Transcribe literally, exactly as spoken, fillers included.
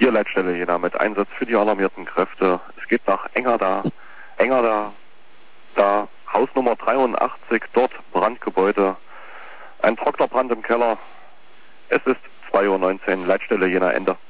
vier Leitstelle Jena mit Einsatz für die alarmierten Kräfte. Es geht nach Engerda, Engerda, da Hausnummer dreiundachtzig, dort Brandgebäude, ein Trocknerbrand im Keller. Es ist zwei Uhr neunzehn, Leitstelle Jena, Ende.